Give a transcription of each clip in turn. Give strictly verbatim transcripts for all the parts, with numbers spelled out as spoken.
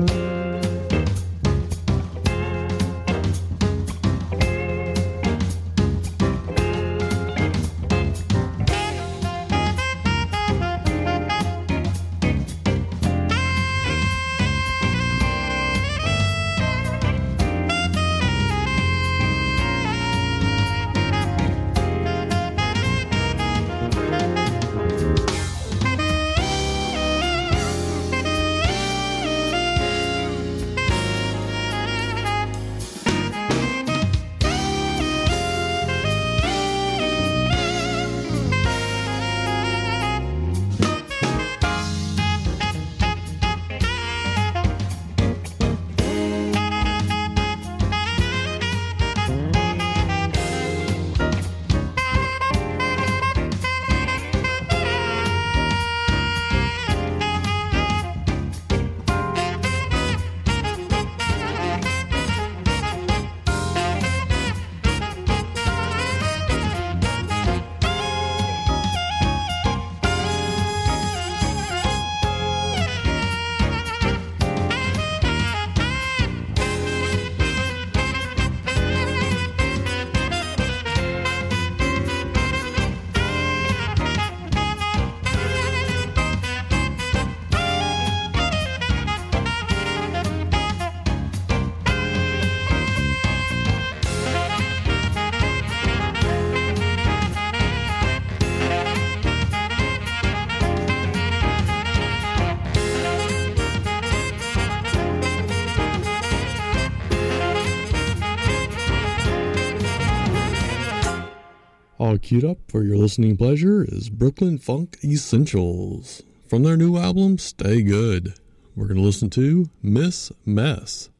All queued up for your listening pleasure is Brooklyn Funk Essentials. From their new album, Stay Good, we're going to listen to Miss Mess.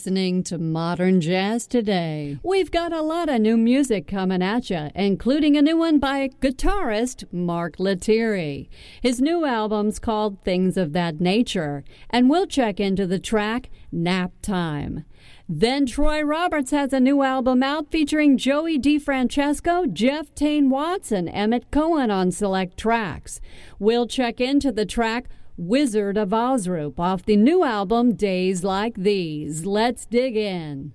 listening to Modern Jazz Today. We've got a lot of new music coming at you, including a new one by guitarist Mark Lettieri. His new album's called Things of That Nature, and we'll check into the track Nap Time. Then Troy Roberts has a new album out featuring Joey DeFrancesco, Jeff Tain Watts, and Emmett Cohen on select tracks. We'll check into the track Wizard of Ozrup off the new album Days Like These. Let's dig in.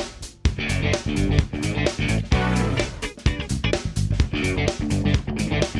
Thank you.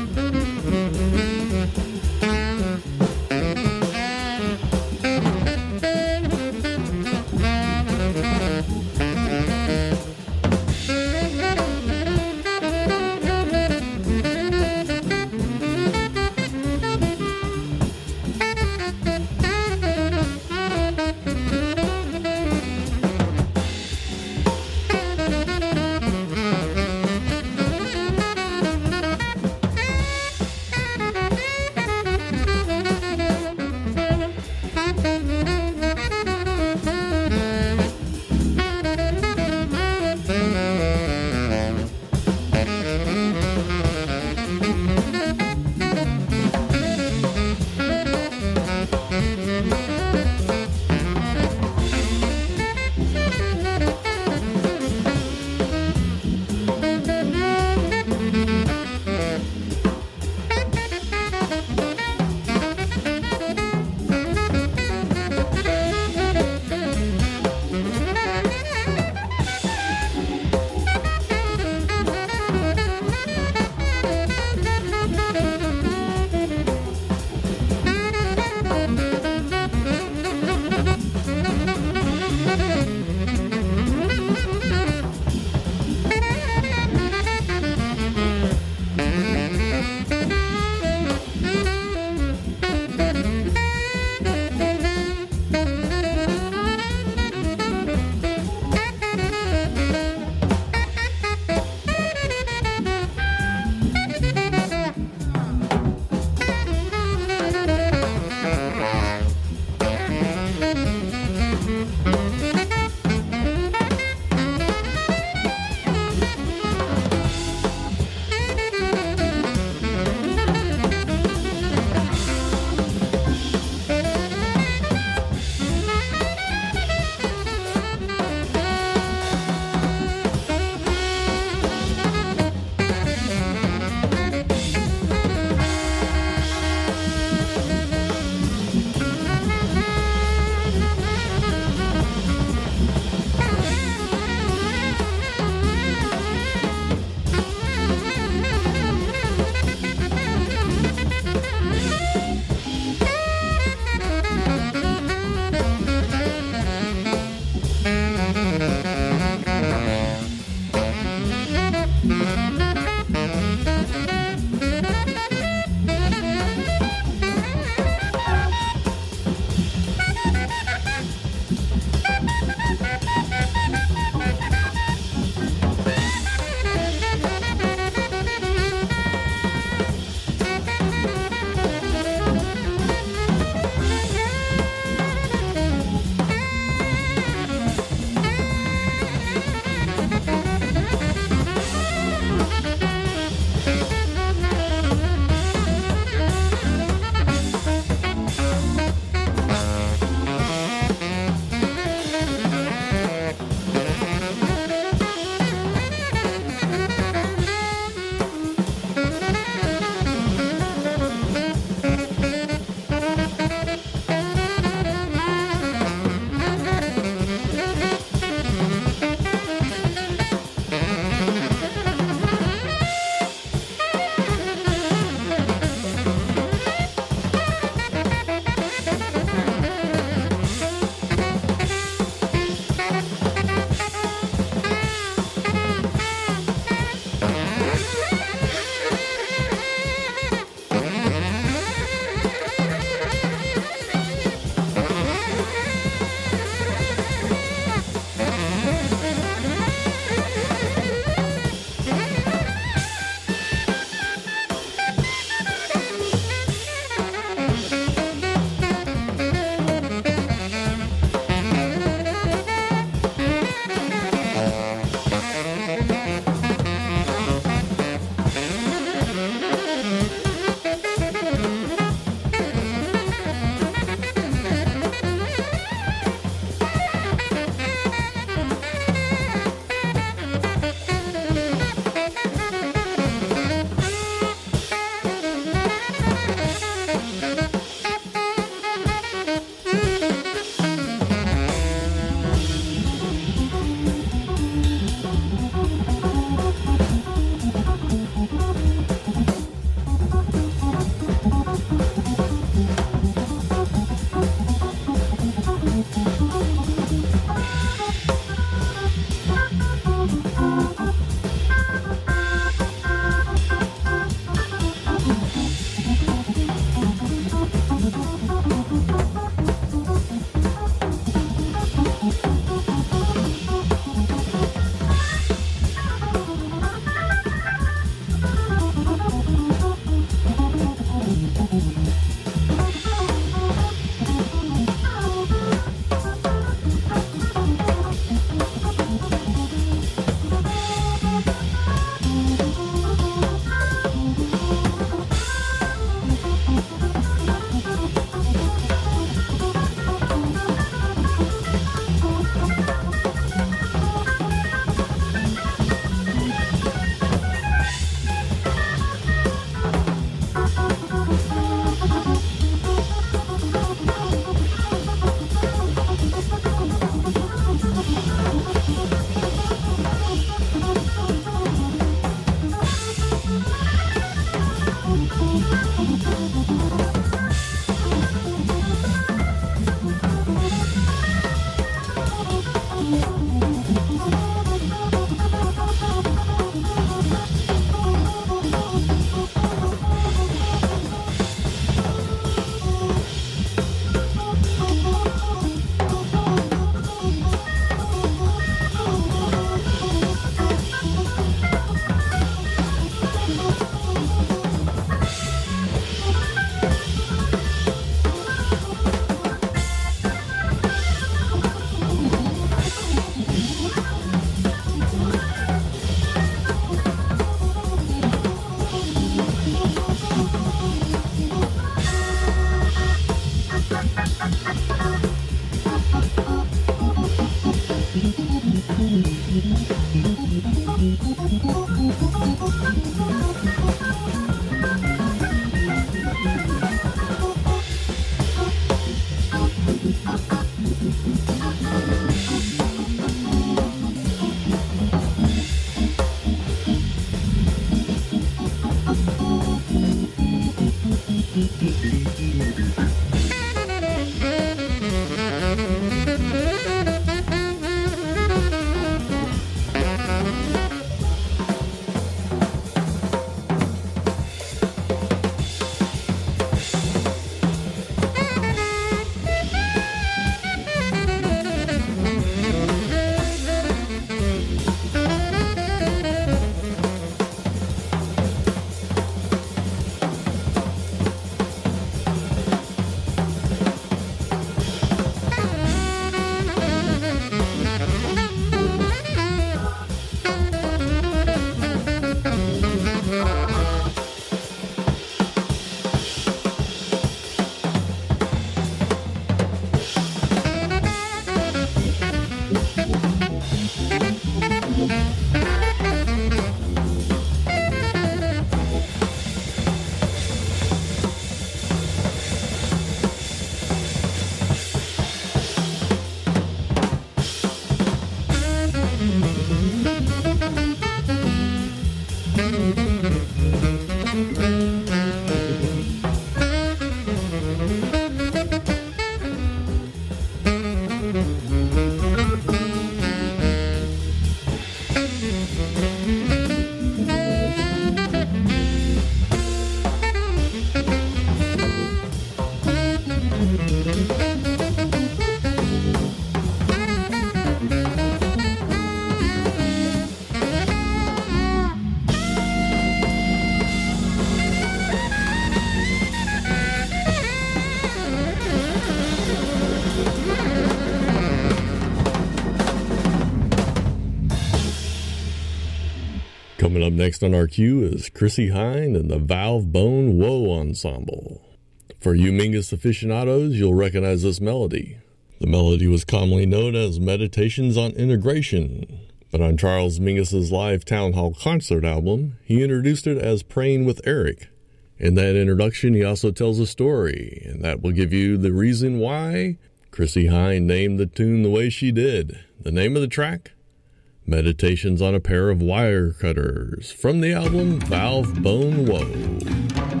Coming up next on our queue is Chrissie Hynde and the Valve Bone Woe Ensemble. For you Mingus aficionados, you'll recognize this melody. The melody was commonly known as Meditations on Integration, but on Charles Mingus's live Town Hall concert album, he introduced it as Praying with Eric. In that introduction, he also tells a story, and that will give you the reason why Chrissie Hynde named the tune the way she did. The name of the track? Meditations on a Pair of Wire Cutters, from the album Valve Bone Woe.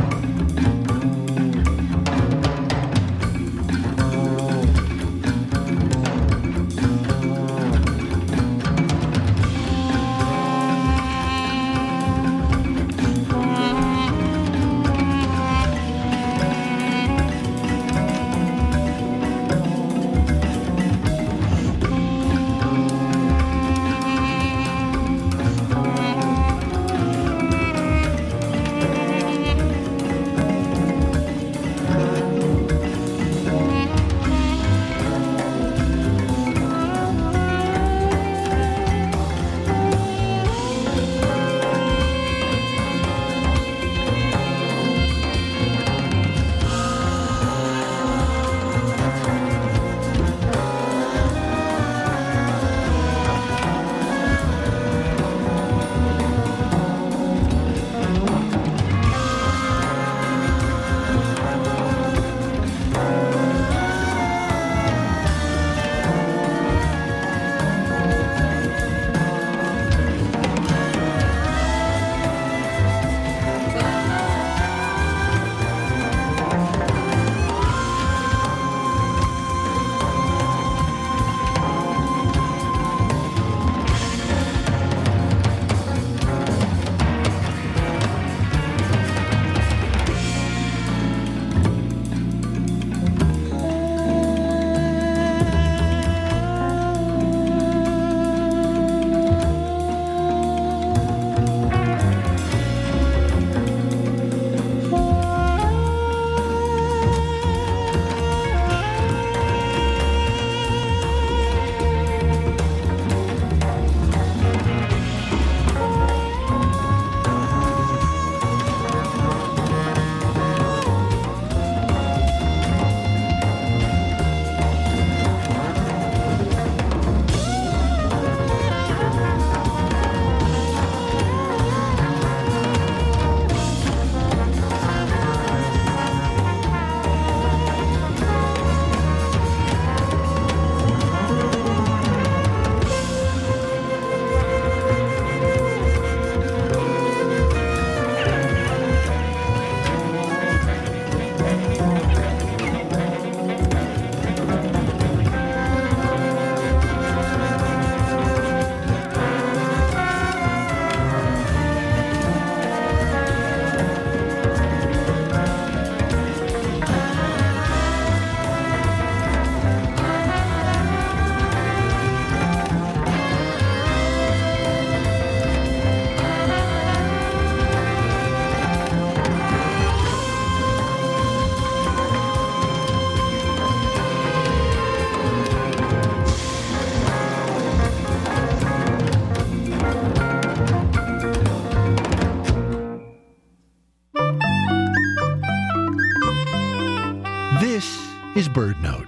is Bird Note.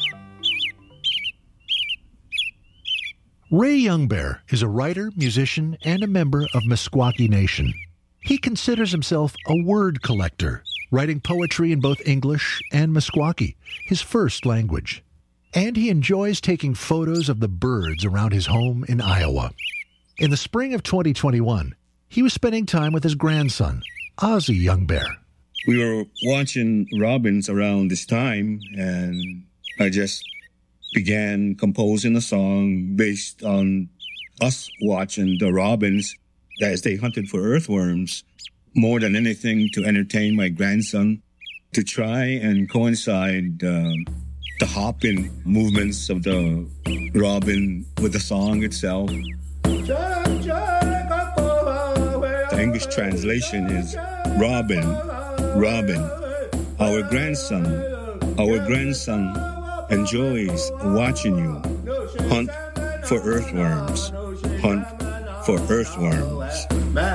Ray Youngbear is a writer, musician, and a member of Meskwaki Nation. He considers himself a word collector, writing poetry in both English and Meskwaki, his first language. And he enjoys taking photos of the birds around his home in Iowa. In the spring of twenty twenty-one, he was spending time with his grandson, Ozzie Youngbear. We were watching robins around this time, and I just began composing a song based on us watching the robins as they hunted for earthworms, more than anything to entertain my grandson, to try and coincide uh, the hopping movements of the robin with the song itself. The English translation is Robin, Robin, our grandson, our grandson enjoys watching you hunt for earthworms, hunt for earthworms.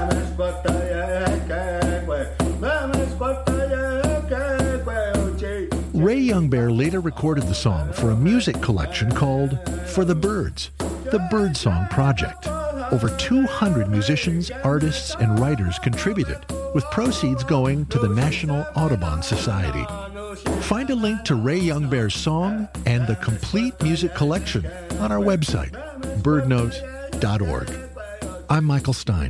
Ray Youngbear later recorded the song for a music collection called For the Birds, the Birdsong Project. Over two hundred musicians, artists, and writers contributed, with proceeds going to the National Audubon Society. Find a link to Ray Youngbear's song and the complete music collection on our website, birdnote dot org. I'm Michael Stein.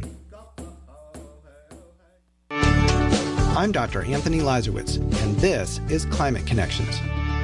I'm Doctor Anthony Lazarowitz, and this is Climate Connections.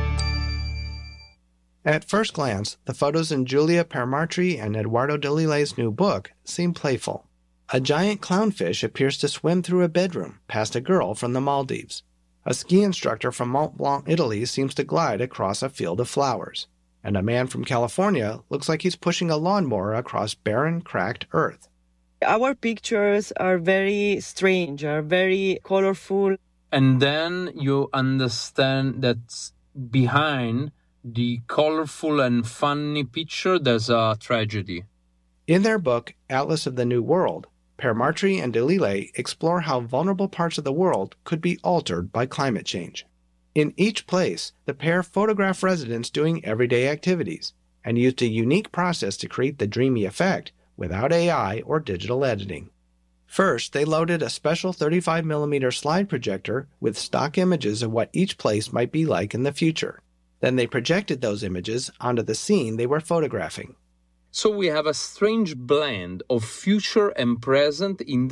At first glance, the photos in Giulia Permartri and Eduardo Delille's new book seem playful. A giant clownfish appears to swim through a bedroom past a girl from the Maldives. A ski instructor from Mont Blanc, Italy seems to glide across a field of flowers. And a man from California looks like he's pushing a lawnmower across barren, cracked earth. Our pictures are very strange, are very colorful. And then you understand that behind the colorful and funny picture, there's a tragedy. In their book, Atlas of the New World, Permartri and Delille explore how vulnerable parts of the world could be altered by climate change. In each place, the pair photograph residents doing everyday activities and used a unique process to create the dreamy effect without A I or digital editing. First, they loaded a special thirty-five millimeter slide projector with stock images of what each place might be like in the future. Then they projected those images onto the scene they were photographing. So we have a strange blend of future and present in